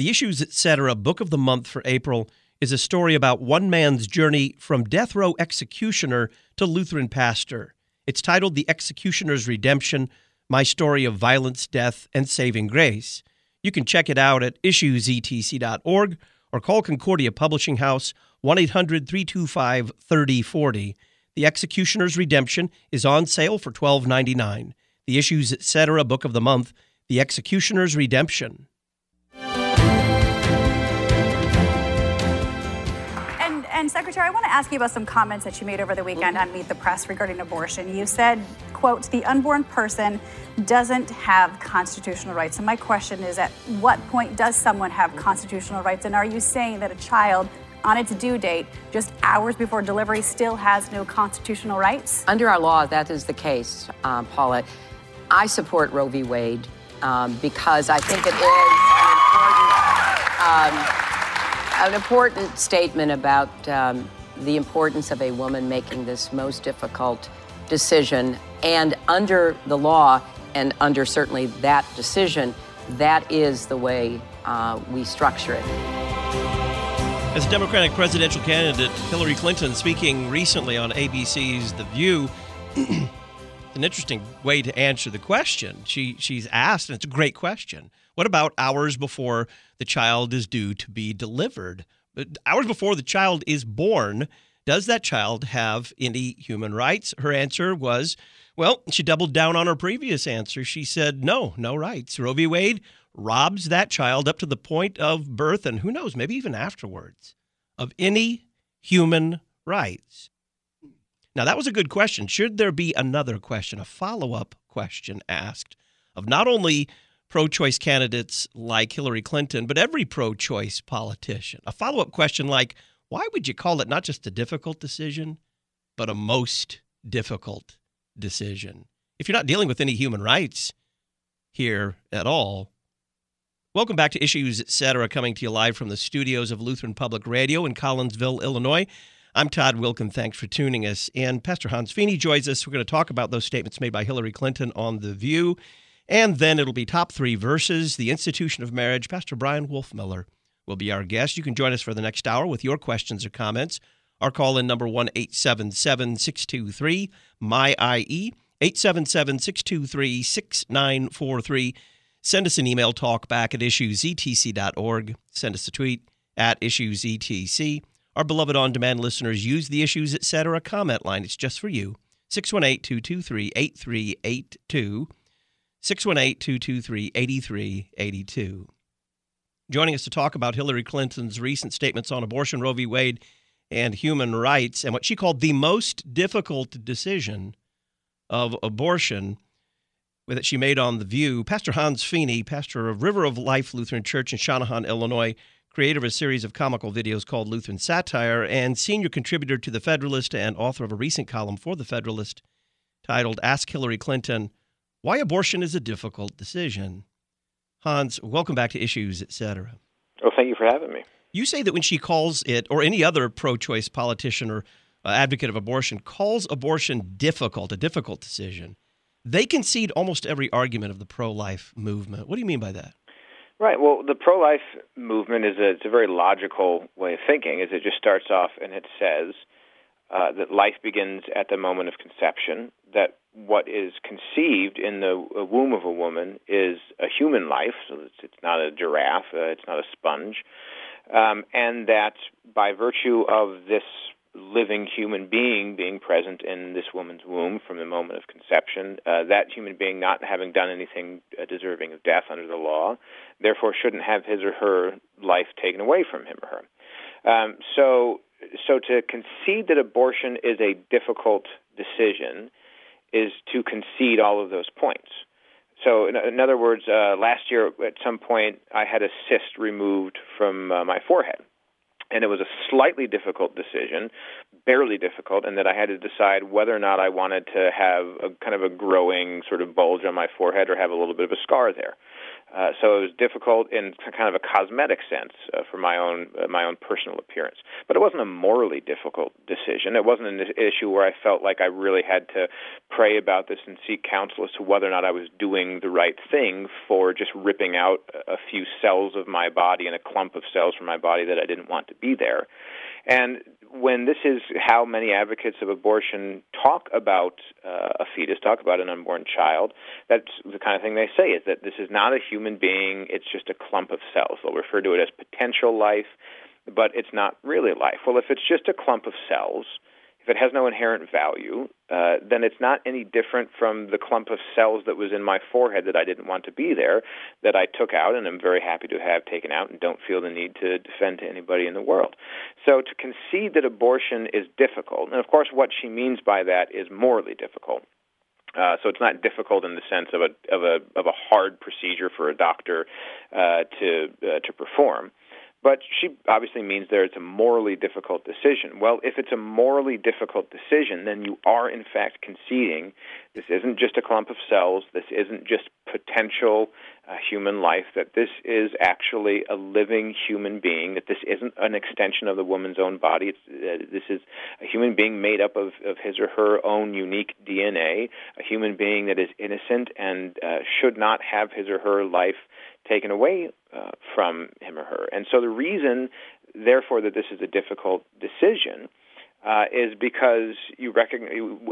The Issues Etc. Book of the Month for April is a story about one man's journey from death row executioner to Lutheran pastor. It's titled The Executioner's Redemption, My Story of Violence, Death, and Saving Grace. You can check it out at issuesetc.org or call Concordia Publishing House 1-800-325-3040. The Executioner's Redemption is on sale for $12.99. The Issues Etc. Book of the Month, The Executioner's Redemption. And Secretary, I want to ask you about some comments that you made over the weekend on Meet the Press regarding abortion. You said, quote, the unborn person doesn't have constitutional rights. And my question is, at what point does someone have constitutional rights? And are you saying that a child on its due date, just hours before delivery, still has no constitutional rights? Under our law, that is the case, Paula. I support Roe v. Wade because I think it is an important statement about the importance of a woman making this most difficult decision. And under the law, and under certainly that decision, that is the way we structure it. As Democratic presidential candidate Hillary Clinton speaking recently on ABC's The View, an interesting way to answer the question. She's asked, and it's a great question, what about hours before the child is due to be delivered? Hours before the child is born, does that child have any human rights? Her answer was, well, she doubled down on her previous answer. She said, no rights. Roe v. Wade robs that child up to the point of birth, and who knows, maybe even afterwards, of any human rights. Now, that was a good question. Should there be another question, a follow-up question asked of not only pro-choice candidates like Hillary Clinton, but every pro-choice politician? A follow-up question like, why would you call it not just a difficult decision, but a most difficult decision? If you're not dealing with any human rights here at all. Welcome back to Issues Etc., coming to you live from the studios of Lutheran Public Radio in Collinsville, Illinois. I'm Todd Wilkin. Thanks for tuning us in. Pastor Hans Feeney joins us. We're going to talk about those statements made by Hillary Clinton on The View. And then it'll be Top 3 Verses, the institution of marriage. Pastor Brian Wolfmiller will be our guest. You can join us for the next hour with your questions or comments. Our call-in number 1-877-623-MY-IE, 877-623-6943. Send us an email, talkback at issuesetc.org. Send us a tweet at issuesetc. Our beloved on-demand listeners use the Issues Etc. comment line. It's just for you. 618-223-8382. 618-223-8382. Joining us to talk about Hillary Clinton's recent statements on abortion, Roe v. Wade, and human rights, and what she called the most difficult decision of abortion that she made on The View, Pastor Hans Feeney, pastor of River of Life Lutheran Church in Shanahan, Illinois, creator of a series of comical videos called Lutheran Satire, and senior contributor to The Federalist and author of a recent column for The Federalist titled Ask Hillary Clinton, Why Abortion is a Difficult Decision. Hans, welcome back to Issues Etc. Well, thank you for having me. You say that when she calls it, or any other pro-choice politician or advocate of abortion, calls abortion difficult, a difficult decision, they concede almost every argument of the pro-life movement. What do you mean by that? Right. Well, the pro-life movement it's a very logical way of thinking. Is it just starts off and it says that life begins at the moment of conception, that what is conceived in the womb of a woman is a human life, so it's not a giraffe, it's not a sponge, and that by virtue of this living human being present in this woman's womb from the moment of conception, that human being not having done anything deserving of death under the law, therefore shouldn't have his or her life taken away from him or her. So to concede that abortion is a difficult decision is to concede all of those points. So in other words, last year at some point I had a cyst removed from my forehead. And it was a slightly difficult decision, barely difficult, and that I had to decide whether or not I wanted to have a kind of a growing sort of bulge on my forehead or have a little bit of a scar there. So it was difficult in kind of a cosmetic sense for my own personal appearance. But it wasn't a morally difficult decision. It wasn't an issue where I felt like I really had to pray about this and seek counsel as to whether or not I was doing the right thing for just ripping out a few cells of my body and a clump of cells from my body that I didn't want to be there. And when this is how many advocates of abortion talk about a fetus, talk about an unborn child, that's the kind of thing they say, is that this is not a human being, it's just a clump of cells. They'll refer to it as potential life, but it's not really life. Well, if it's just a clump of cells, if it has no inherent value, then it's not any different from the clump of cells that was in my forehead that I didn't want to be there, that I took out and I'm very happy to have taken out and don't feel the need to defend to anybody in the world. So to concede that abortion is difficult, and of course what she means by that is morally difficult. So it's not difficult in the sense of a hard procedure for a doctor to perform. But she obviously means there it's a morally difficult decision. Well, if it's a morally difficult decision, then you are in fact conceding this isn't just a clump of cells, this isn't just potential human life, that this is actually a living human being, that this isn't an extension of the woman's own body. This is a human being made up of his or her own unique DNA, a human being that is innocent and should not have his or her life taken away from him or her. And so the reason, therefore, that this is a difficult decision is because you recognize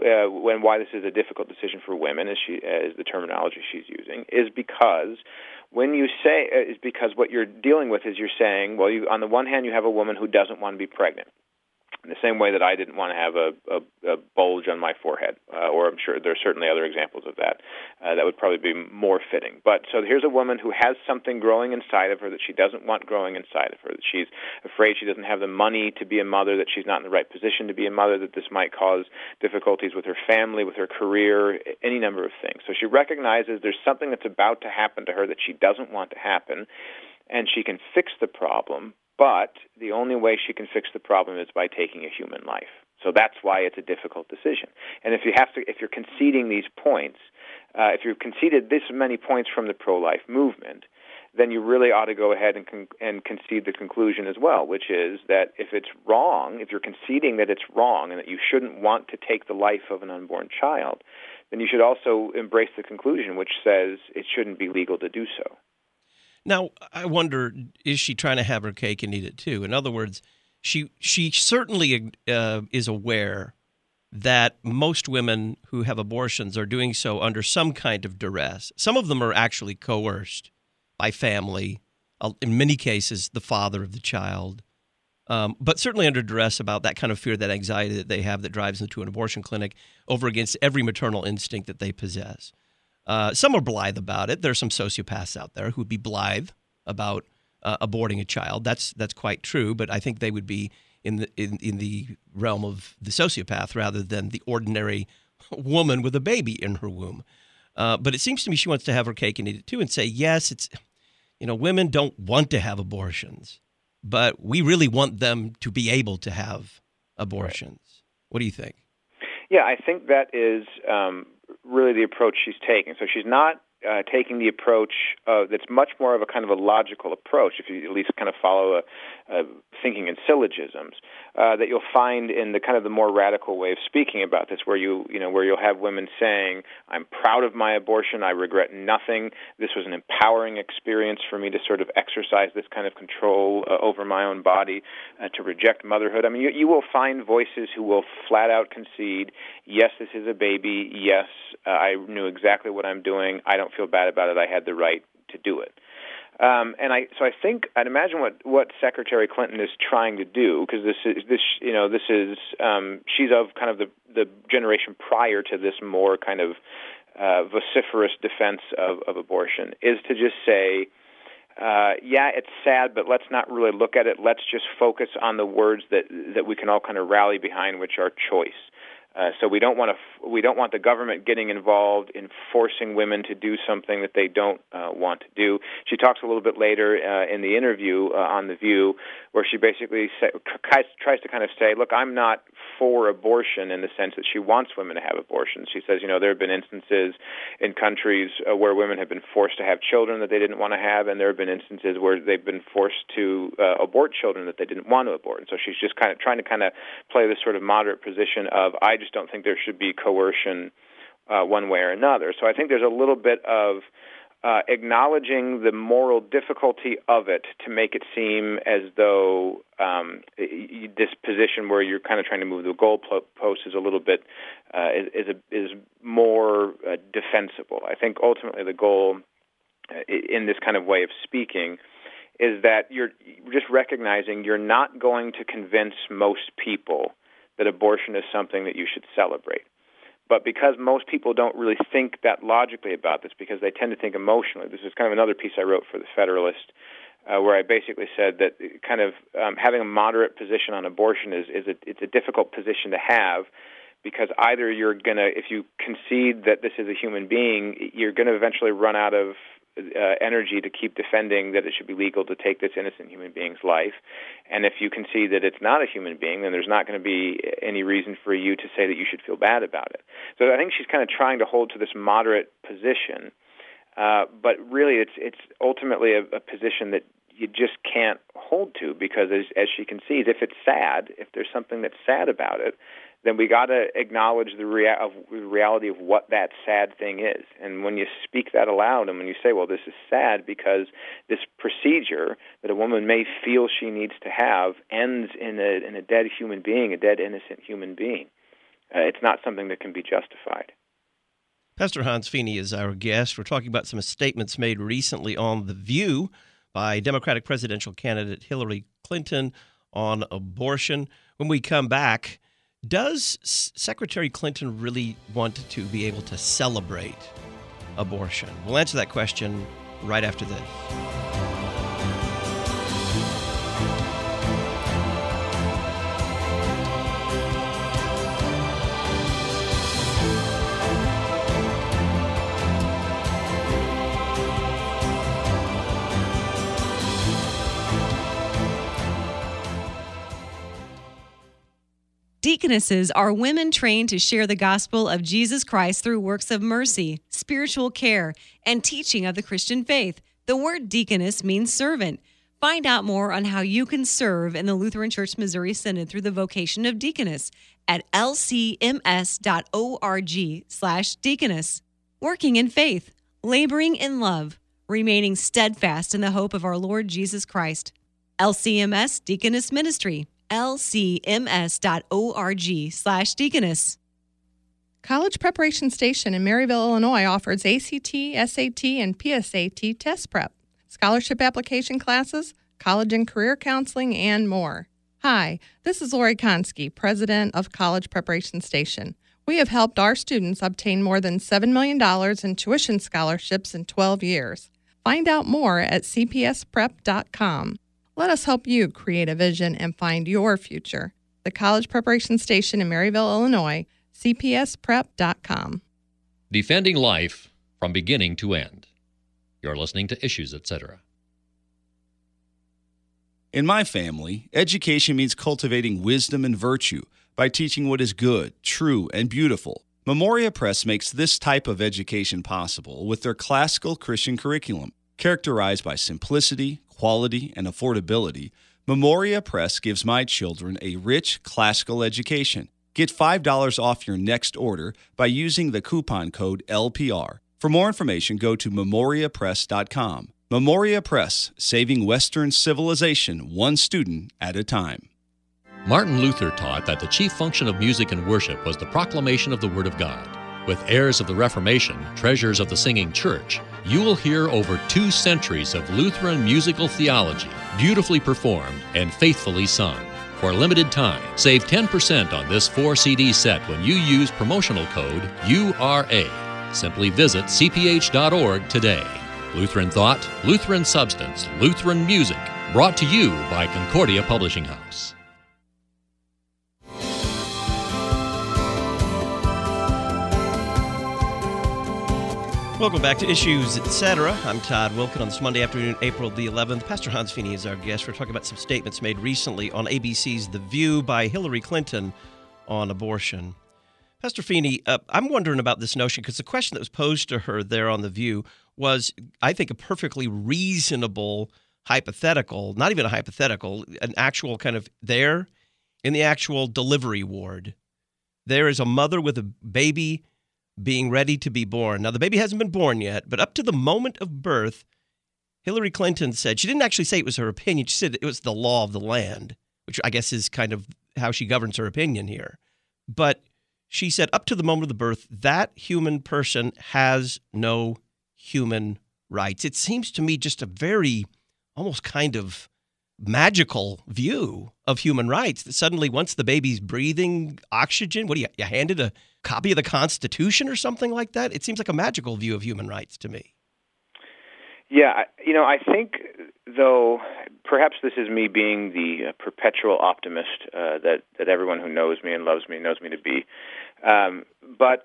why this is a difficult decision for women, as the terminology she's using, is because when you say because what you're dealing with is you're saying, well, on the one hand, you have a woman who doesn't want to be pregnant. In the same way that I didn't want to have a bulge on my forehead, or I'm sure there are certainly other examples of that. That would probably be more fitting. But so here's a woman who has something growing inside of her that she doesn't want growing inside of her, that she's afraid she doesn't have the money to be a mother, that she's not in the right position to be a mother, that this might cause difficulties with her family, with her career, any number of things. So she recognizes there's something that's about to happen to her that she doesn't want to happen, and she can fix the problem. But the only way she can fix the problem is by taking a human life. So that's why it's a difficult decision. And if you're conceding these points, if you've conceded this many points from the pro-life movement, then you really ought to go ahead and concede the conclusion as well, which is that if it's wrong, if you're conceding that it's wrong and that you shouldn't want to take the life of an unborn child, then you should also embrace the conclusion which says it shouldn't be legal to do so. Now, I wonder, is she trying to have her cake and eat it too? In other words, she certainly is aware that most women who have abortions are doing so under some kind of duress. Some of them are actually coerced by family, in many cases the father of the child, but certainly under duress about that kind of fear, that anxiety that they have that drives them to an abortion clinic over against every maternal instinct that they possess. Some are blithe about it. There are some sociopaths out there who would be blithe about aborting a child. That's quite true, but I think they would be in the realm of the sociopath rather than the ordinary woman with a baby in her womb. But it seems to me she wants to have her cake and eat it too, and say, yes, it's women don't want to have abortions, but we really want them to be able to have abortions. Right. What do you think? Yeah, I think that is really the approach she's taking. So she's not taking the approach that's much more of a kind of a logical approach, if you at least kind of follow thinking in syllogisms, that you'll find in the kind of the more radical way of speaking about this, where you'll have women saying, "I'm proud of my abortion. I regret nothing. This was an empowering experience for me to sort of exercise this kind of control over my own body, to reject motherhood." I mean, you will find voices who will flat out concede, "Yes, this is a baby. Yes, I knew exactly what I'm doing. I don't feel bad about it. I had the right to do it." I'd imagine what Secretary Clinton is trying to do, because she's of kind of the generation prior to this more kind of vociferous defense of abortion, is to just say, yeah, it's sad, but let's not really look at it. Let's just focus on the words that we can all kind of rally behind, which are choice. So we don't want the government getting involved in forcing women to do something that they don't want to do. She talks a little bit later in the interview on The View, where she basically tries to kind of say, look, I'm not for abortion in the sense that she wants women to have abortions. She says, there have been instances in countries where women have been forced to have children that they didn't want to have, and there have been instances where they've been forced to abort children that they didn't want to abort. And so she's just kind of trying to play this sort of moderate position of, I just don't think there should be coercion one way or another. So I think there's a little bit of acknowledging the moral difficulty of it to make it seem as though this position where you're kind of trying to move the goalpost is a little bit is more defensible. I think ultimately the goal in this kind of way of speaking is that you're just recognizing you're not going to convince most people that abortion is something that you should celebrate. But because most people don't really think that logically about this, because they tend to think emotionally, this is kind of another piece I wrote for The Federalist, where I basically said that kind of having a moderate position on abortion it's a difficult position to have, because either you're going to, if you concede that this is a human being, you're going to eventually run out of energy to keep defending that it should be legal to take this innocent human being's life. And if you concede that it's not a human being, then there's not going to be any reason for you to say that you should feel bad about it. So I think she's kind of trying to hold to this moderate position, but really it's ultimately a position that you just can't hold to, because as she concedes, if it's sad, if there's something that's sad about it, then we got to acknowledge the reality of what that sad thing is. And when you speak that aloud, and when you say, well, this is sad because this procedure that a woman may feel she needs to have ends in a dead human being, a dead innocent human being, it's not something that can be justified. Pastor Hans Feeney is our guest. We're talking about some statements made recently on The View by Democratic presidential candidate Hillary Clinton on abortion. When we come back, does Secretary Clinton really want to be able to celebrate abortion? We'll answer that question right after this. Deaconesses are women trained to share the gospel of Jesus Christ through works of mercy, spiritual care, and teaching of the Christian faith. The word deaconess means servant. Find out more on how you can serve in the Lutheran Church Missouri Synod through the vocation of deaconess at lcms.org/deaconess. Working in faith, laboring in love, remaining steadfast in the hope of our Lord Jesus Christ. LCMS Deaconess Ministry. lcms.org/deaconess. College Preparation Station in Maryville, Illinois offers ACT, SAT, and PSAT test prep, scholarship application classes, college and career counseling, and more. Hi, this is Lori Konski, president of College Preparation Station. We have helped our students obtain more than $7 million in tuition scholarships in 12 years. Find out more at cpsprep.com. Let us help you create a vision and find your future. The College Preparation Station in Maryville, Illinois, cpsprep.com. Defending life from beginning to end. You're listening to Issues, Etc. In my family, education means cultivating wisdom and virtue by teaching what is good, true, and beautiful. Memoria Press makes this type of education possible with their classical Christian curriculum. Characterized by simplicity, quality, and affordability, Memoria Press gives my children a rich classical education. Get $5 off your next order by using the coupon code LPR. For more information, go to memoriapress.com. Memoria Press, saving Western civilization one student at a time. Martin Luther taught that the chief function of music and worship was the proclamation of the Word of God. With heirs of the Reformation, treasures of the singing church, you will hear over 2 centuries of Lutheran musical theology, beautifully performed and faithfully sung. For a limited time, save 10% on this 4-CD set when you use promotional code URA. Simply visit cph.org today. Lutheran Thought, Lutheran Substance, Lutheran Music, brought to you by Concordia Publishing House. Welcome back to Issues, Etc. I'm Todd Wilken on this Monday afternoon, April the 11th. Pastor Hans Feeney is our guest. We're talking about some statements made recently on ABC's The View by Hillary Clinton on abortion. Pastor Feeney, I'm wondering about this notion because the question that was posed to her there on The View was, I think, a perfectly reasonable hypothetical, not even a hypothetical, an actual kind of there in the actual delivery ward. There is a mother with a baby being ready to be born. Now, the baby hasn't been born yet, but up to the moment of birth, Hillary Clinton said, she didn't actually say it was her opinion, she said it was the law of the land, which I guess is kind of how she governs her opinion here. But she said up to the moment of the birth, that human person has no human rights. It seems to me just a very almost kind of magical view of human rights that suddenly once the baby's breathing oxygen, what do you handed a copy of the Constitution or something like that? It seems like a magical view of human rights to me. Yeah, I think, though, perhaps this is me being the perpetual optimist that everyone who knows me and loves me knows me to be. But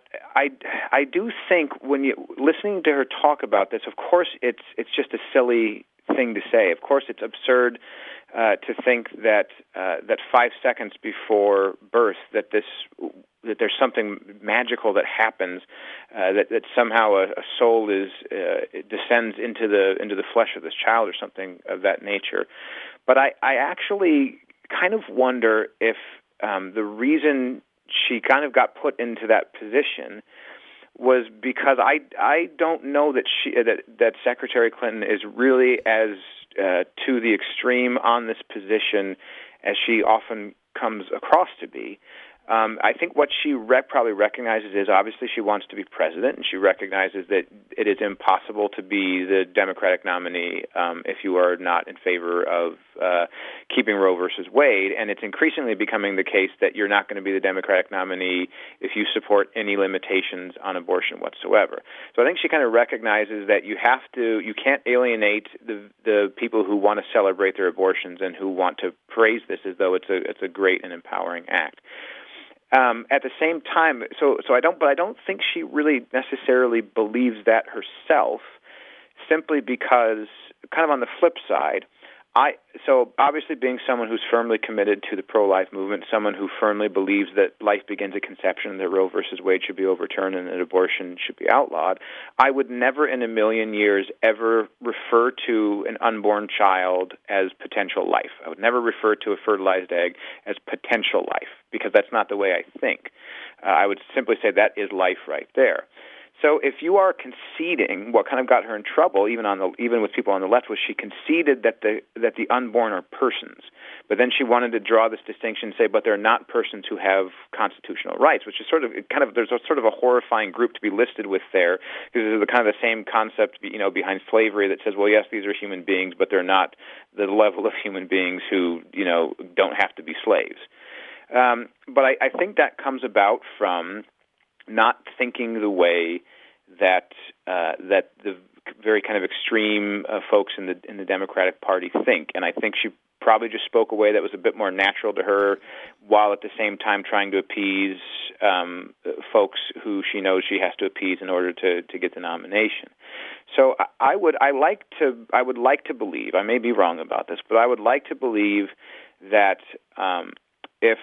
I do think when you listening to her talk about this, of course, it's just a silly thing to say. Of course, it's absurd to think that 5 seconds before birth that there's something magical that happens, that somehow a soul it descends into the flesh of this child or something of that nature. But I actually kind of wonder if the reason she kind of got put into that position was because I don't know that Secretary Clinton is really as to the extreme on this position as she often comes across to be. I think what she probably recognizes is obviously she wants to be president, and she recognizes that it is impossible to be the Democratic nominee if you are not in favor of keeping Roe versus Wade, and it's increasingly becoming the case that you're not going to be the Democratic nominee if you support any limitations on abortion whatsoever. So I think she kind of recognizes that you can't alienate the people who want to celebrate their abortions and who want to praise this as though it's a great and empowering act. At the same time, I don't think she really necessarily believes that herself, simply because, kind of on the flip side, so obviously being someone who's firmly committed to the pro-life movement, someone who firmly believes that life begins at conception, that Roe versus Wade should be overturned and that abortion should be outlawed, I would never in a million years ever refer to an unborn child as potential life. I would never refer to a fertilized egg as potential life, because that's not the way I think. I would simply say that is life right there. So if you are conceding, what kind of got her in trouble, even with people on the left, was she conceded that the unborn are persons, but then she wanted to draw this distinction and say, but they're not persons who have constitutional rights, which is there's a sort of a horrifying group to be listed with there, because it's kind of the same concept, behind slavery that says, well, yes, these are human beings, but they're not the level of human beings who, don't have to be slaves. But I think that comes about from not thinking the way that the very kind of extreme folks in the Democratic Party think, and I think she probably just spoke a way that was a bit more natural to her, while at the same time trying to appease folks who she knows she has to appease in order to get the nomination. So I would like to believe, I may be wrong about this, but I would like to believe that if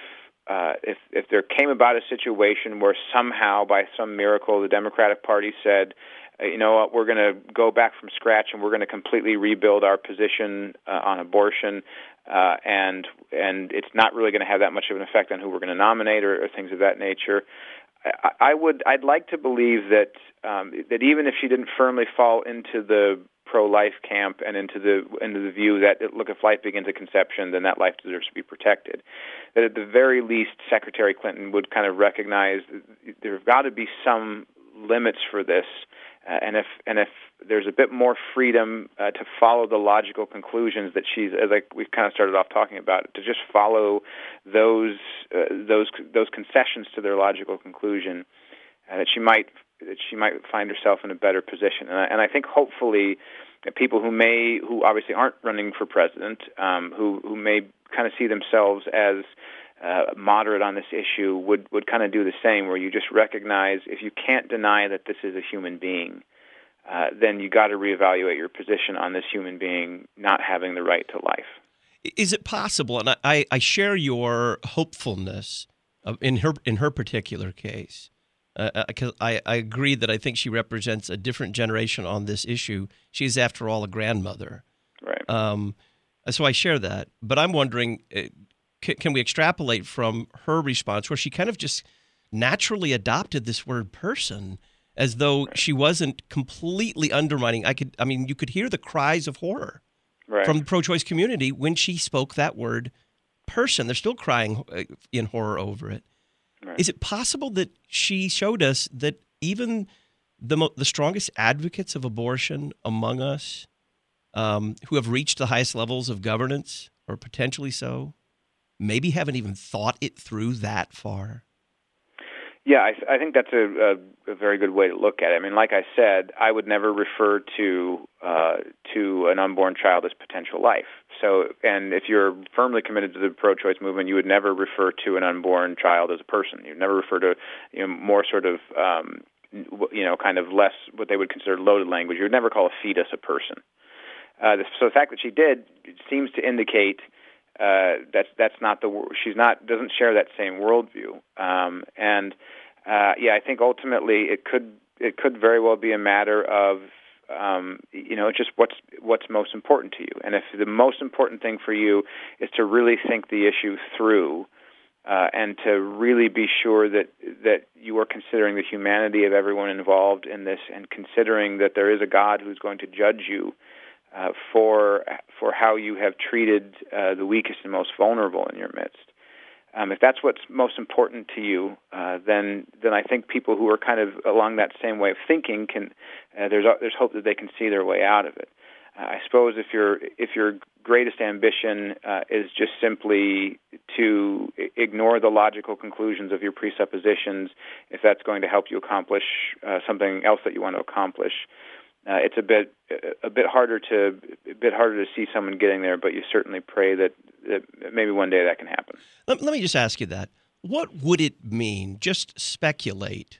there came about a situation where somehow, by some miracle, the Democratic Party said, you know what, we're going to go back from scratch and we're going to completely rebuild our position on abortion, and it's not really going to have that much of an effect on who we're going to nominate or things of that nature. I'd like to believe that even if she didn't firmly fall into the pro-life camp and into the view that, look, if life begins at conception, then that life deserves to be protected, that at the very least Secretary Clinton would kind of recognize there have got to be some limits for this, and if there's a bit more freedom to follow the logical conclusions that she's, as we've kind of started off talking about, to just follow those concessions to their logical conclusion, that she might find herself in a better position. And I think hopefully people who obviously aren't running for president, who may kind of see themselves as moderate on this issue, would kind of do the same, where you just recognize if you can't deny that this is a human being, then you got to reevaluate your position on this human being not having the right to life. Is it possible, and I share your hopefulness, in her particular case. Because I agree that I think she represents a different generation on this issue. She's, after all, a grandmother. Right. So I share that. But I'm wondering, can we extrapolate from her response where she kind of just naturally adopted this word person as though she wasn't completely undermining? You could hear the cries of horror from the pro-choice community when she spoke that word person. They're still crying in horror over it. Right. Is it possible that she showed us that even the strongest advocates of abortion among us, who have reached the highest levels of governance, or potentially so, maybe haven't even thought it through that far? Yeah, I think that's a very good way to look at it. I mean, like I said, I would never refer to an unborn child as potential life. So, and if you're firmly committed to the pro-choice movement, you would never refer to an unborn child as a person. You'd never refer to more sort of kind of less what they would consider loaded language. You would never call a fetus a person. So the fact that she did seems to indicate that's not doesn't share that same worldview. I think ultimately it could very well be a matter of just what's most important to you. And if the most important thing for you is to really think the issue through, and to really be sure that you are considering the humanity of everyone involved in this, and considering that there is a God who's going to judge you for how you have treated the weakest and most vulnerable in your midst. If that's what's most important to you, then I think people who are kind of along that same way of thinking there's hope that they can see their way out of it. I suppose if your greatest ambition is just simply to ignore the logical conclusions of your presuppositions, if that's going to help you accomplish something else that you want to accomplish, it's a bit harder to see someone getting there. But you certainly pray that maybe one day that can happen. Let me just ask you that. What would it mean? Just speculate.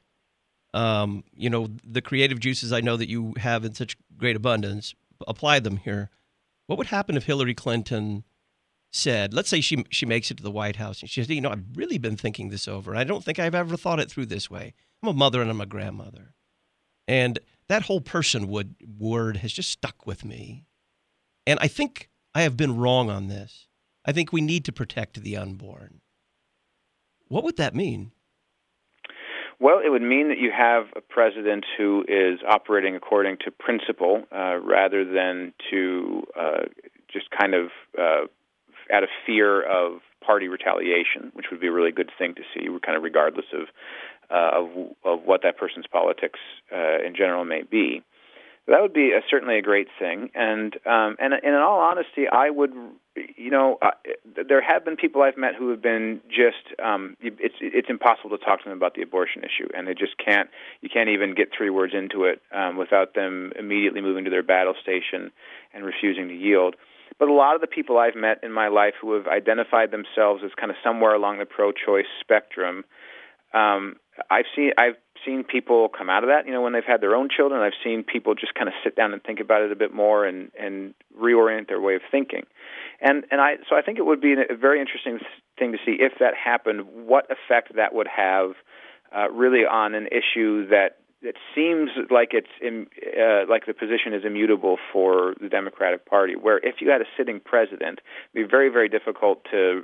The creative juices I know that you have in such great abundance, apply them here. What would happen if Hillary Clinton said, let's say she makes it to the White House, and she says, I've really been thinking this over. I don't think I've ever thought it through this way. I'm a mother and I'm a grandmother. And that whole person word has just stuck with me. And I think I have been wrong on this. I think we need to protect the unborn. What would that mean? Well, it would mean that you have a president who is operating according to principle rather than to just kind of out of fear of party retaliation, which would be a really good thing to see, kind of regardless of what that person's politics in general may be. That would be certainly a great thing. And in all honesty, I would, there have been people I've met who have been just, it's impossible to talk to them about the abortion issue, and they just can't. You can't even get 3 words into it without them immediately moving to their battle station and refusing to yield. But a lot of the people I've met in my life who have identified themselves as kind of somewhere along the pro-choice spectrum, I've seen people come out of that, when they've had their own children. I've seen people just kind of sit down and think about it a bit more and reorient their way of thinking. So I think it would be a very interesting thing to see if that happened, what effect that would have really on an issue that seems like like the position is immutable for the Democratic Party, where if you had a sitting president, it would be very, very difficult to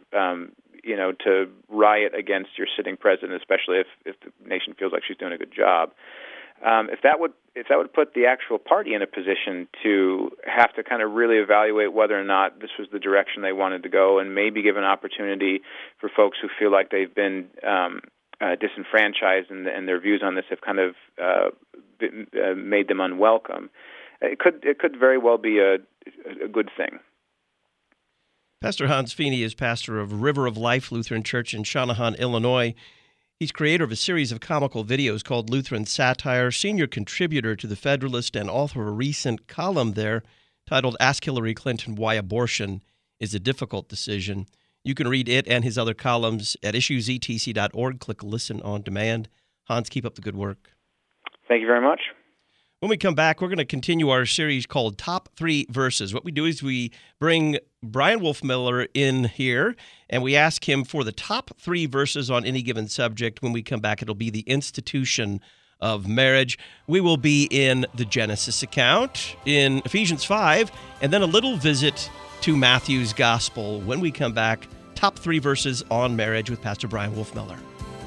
riot against your sitting president, especially if the nation feels like she's doing a good job. If that would put the actual party in a position to have to kind of really evaluate whether or not this was the direction they wanted to go, and maybe give an opportunity for folks who feel like they've been disenfranchised and their views on this have kind of made them unwelcome, it could very well be a good thing. Pastor Hans Feeney is pastor of River of Life Lutheran Church in Shanahan, Illinois. He's creator of a series of comical videos called Lutheran Satire, senior contributor to The Federalist, and author of a recent column there titled Ask Hillary Clinton Why Abortion is a Difficult Decision. You can read it and his other columns at issuesetc.org. Click Listen on Demand. Hans, keep up the good work. Thank you very much. When we come back, we're going to continue our series called Top 3 Verses. What we do is we bring Brian Wolfmiller in here, and we ask him for the top 3 verses on any given subject. When we come back, it'll be the institution of marriage. We will be in the Genesis account, in Ephesians 5, and then a little visit to Matthew's Gospel. When we come back, top 3 verses on marriage with Pastor Brian Wolfmiller.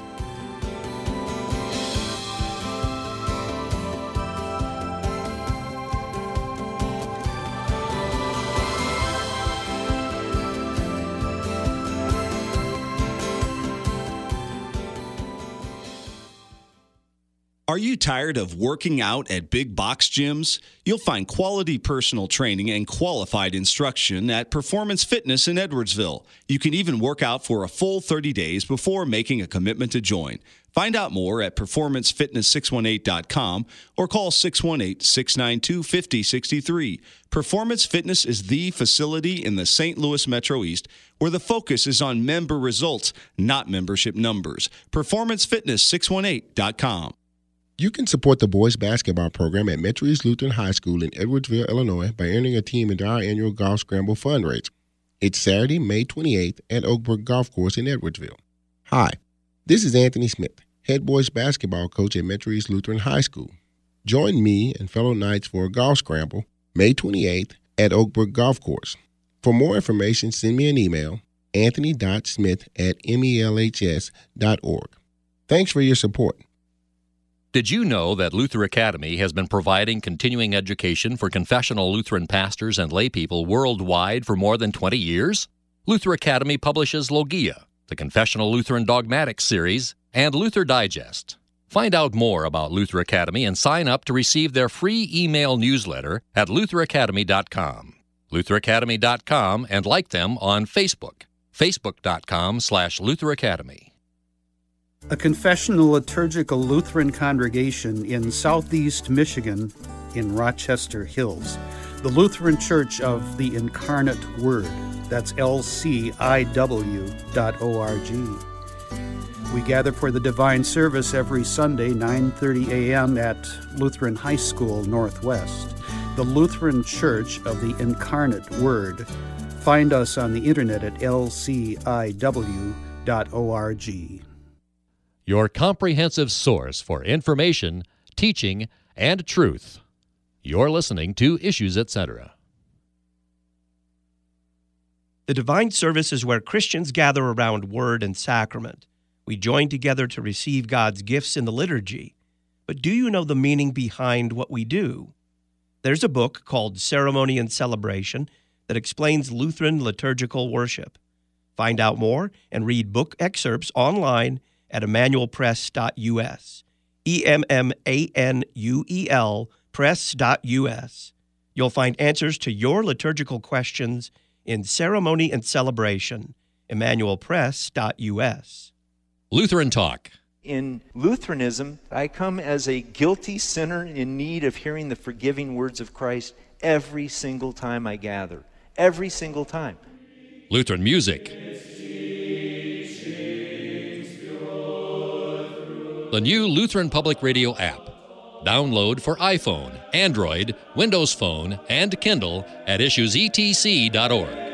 Are you tired of working out at big box gyms? You'll find quality personal training and qualified instruction at Performance Fitness in Edwardsville. You can even work out for a full 30 days before making a commitment to join. Find out more at performancefitness618.com or call 618-692-5063. Performance Fitness is the facility in the St. Louis Metro East where the focus is on member results, not membership numbers. Performancefitness618.com. You can support the boys basketball program at Metro East Lutheran High School in Edwardsville, Illinois by entering a team into our annual Golf Scramble fundraiser. It's Saturday, May 28th at Oakbrook Golf Course in Edwardsville. Hi, this is Anthony Smith, head boys basketball coach at Metro East Lutheran High School. Join me and fellow Knights for a Golf Scramble May 28th at Oakbrook Golf Course. For more information, send me an email, anthony.smith@melhs.org. Thanks for your support. Did you know that Luther Academy has been providing continuing education for confessional Lutheran pastors and laypeople worldwide for more than 20 years? Luther Academy publishes Logia, the Confessional Lutheran Dogmatics series, and Luther Digest. Find out more about Luther Academy and sign up to receive their free email newsletter at lutheracademy.com. lutheracademy.com, and like them on Facebook, facebook.com/Luther Academy. A confessional liturgical Lutheran congregation in southeast Michigan in Rochester Hills. The Lutheran Church of the Incarnate Word. That's lciw.org. We gather for the divine service every Sunday, 9:30 a.m. at Lutheran High School Northwest. The Lutheran Church of the Incarnate Word. Find us on the internet at lciw.org. Your comprehensive source for information, teaching, and truth. You're listening to Issues, Etc. The divine service is where Christians gather around word and sacrament. We join together to receive God's gifts in the liturgy. But do you know the meaning behind what we do? There's a book called Ceremony and Celebration that explains Lutheran liturgical worship. Find out more and read book excerpts online at emmanuelpress.us, EMMANUEL press.us. You'll find answers to your liturgical questions in Ceremony and Celebration, emmanuelpress.us. Lutheran Talk. In Lutheranism, I come as a guilty sinner in need of hearing the forgiving words of Christ every single time I gather. Every single time. Lutheran Music. The new Lutheran Public Radio app. Download for iPhone, Android, Windows Phone, and Kindle at issuesetc.org.